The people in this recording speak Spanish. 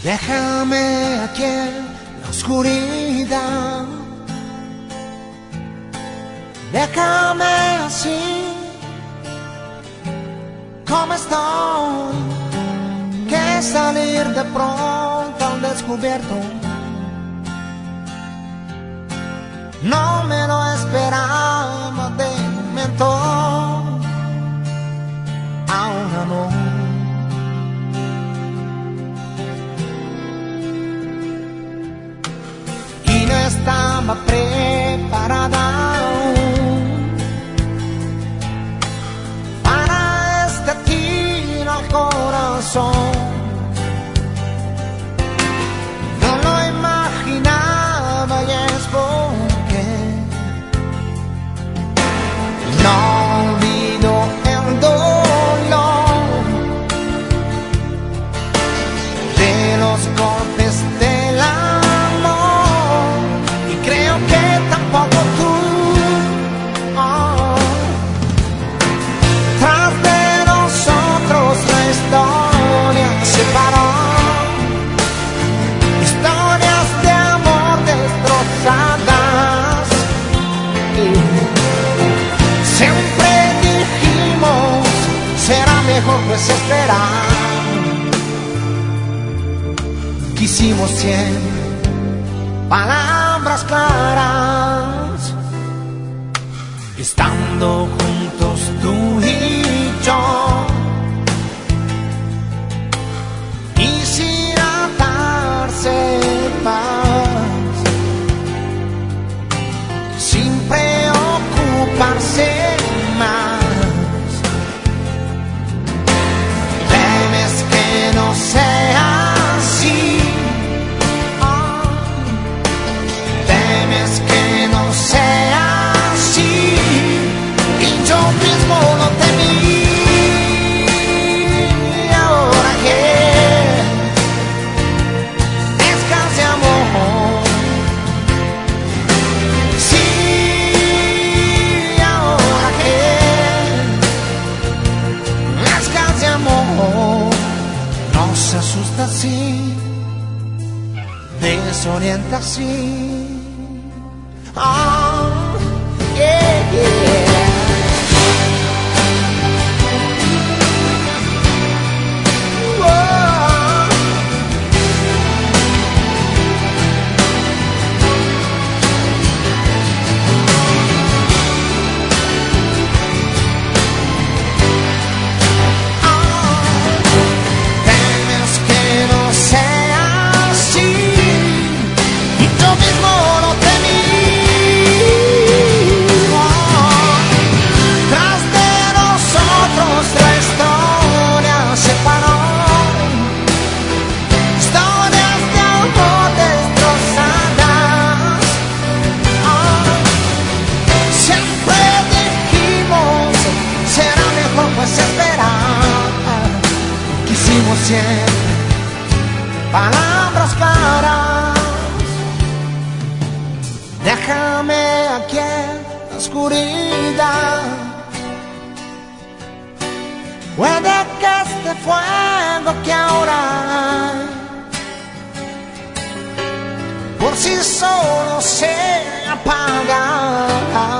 Déjame aquí en la oscuridad. Déjame así como estoy, que salir de pronto al descubierto. No me lo esperaba de momento, ahora no. Y no estaba preparada aún para este tiro al corazón. No lo imaginaba y es porque no olvido el dolor de los golpes del amor, y creo que tampoco tú. Tras de nosotros la historia se paró, historias de amor destrozadas. Siempre dijimos, será mejor pues esperar. Quisimos siempre palabras claras, estando juntos tú y yo, y sin atarse más, sin preocuparse más. Temes que no sea así, temes que no sea así, y yo mismo lo temí. Ahora que descansamos, sí, ahora que descansamos, nos asusta así, desorienta así. Oh, yeah, yeah. Temes que no sea así, y yo mismo lo temí. Tras de nosotros la historia se paró, historias de amor destrozadas. Siempre dijimos, será mejor pues esperar. Quisimos siempre palabras claras. Déjame aquí en la oscuridad. Puede que este fuego que ahora hay por sí solo se apaga.